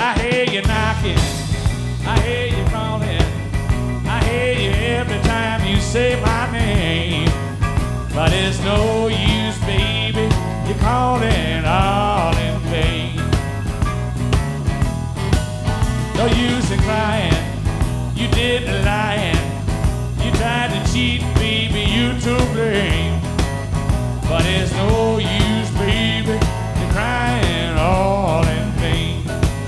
I hear you knocking, I hear you calling, I hear you every time you say my name. But it's no use, baby, you're calling all in vain. No use in crying, you did the lying, you tried to cheat, baby, you to blame. But it's no use, baby, you're crying all in vain.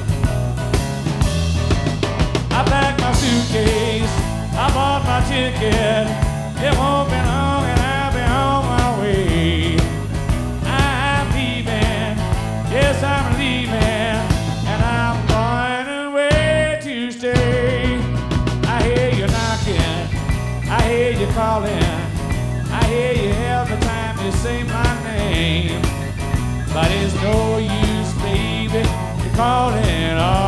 I packed my suitcase, I bought my ticket, it won't be long and I'll be on my way. I'm leaving, yes I'm leaving, and I'm going away to stay. I hear you knocking, I hear you calling, I hear you every time you say my name. But it's no use, baby, you're calling all